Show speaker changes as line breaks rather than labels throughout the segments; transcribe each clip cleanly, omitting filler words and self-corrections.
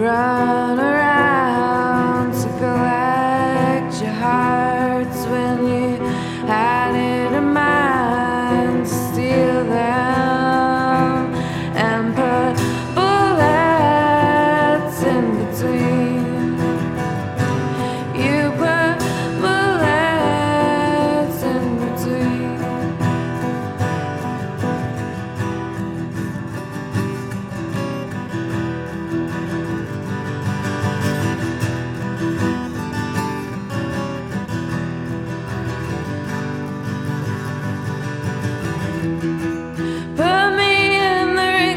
run around to collect your hearts when you had it in mind to steal them and put bullets in between. You put bullets in between. Put me in the ring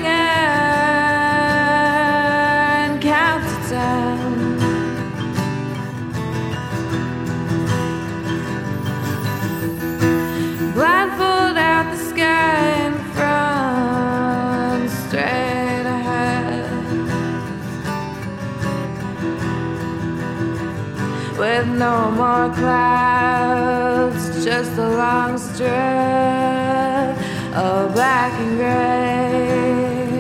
and count to 10. Blindfold out the sky in front, straight ahead, with no more clouds, just a long strip of black and gray,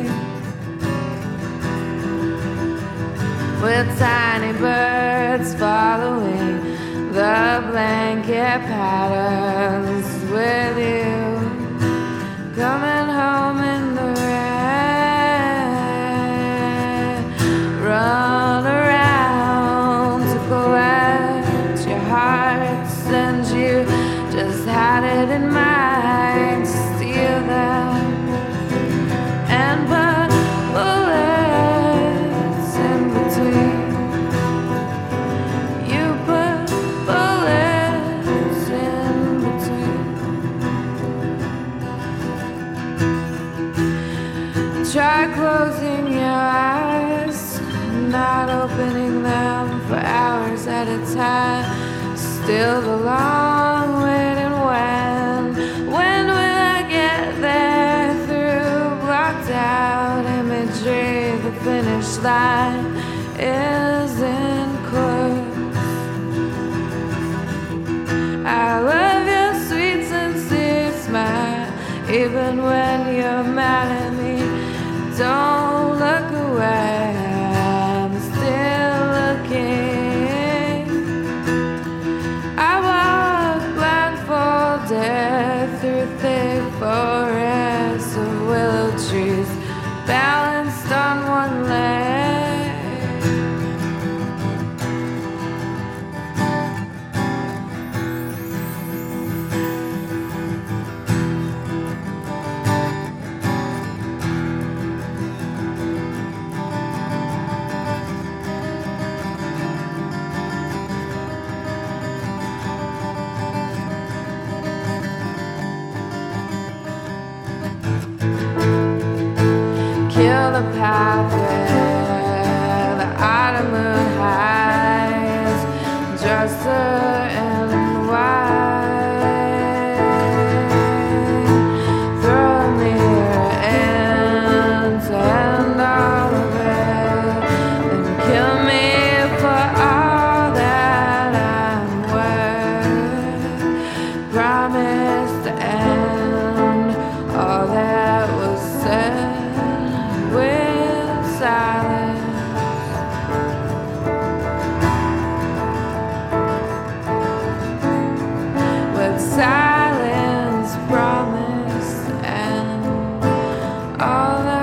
with tiny birds following the blanket patterns, with you coming home in the rain. Run around to collect your hearts, and you just had it in mind to steal them and put bullets in between. You put bullets in between. Try closing your eyes, not opening them for hours at a time. Still the long waiting. When will I get there? Through blocked out imagery, the finish line isn't close. I love your sweet sincere smile, even when you're mad at me. Don't look away, I'm still looking. I walk blindfolded through thick forests of willow trees, balanced on one leg. Kill the path where the autumn moon hides, dressed her in white. Throw a mirror into end all of it, and kill me for all that I'm worth. Promise to end all that was said with silence. With silence, promise, and all that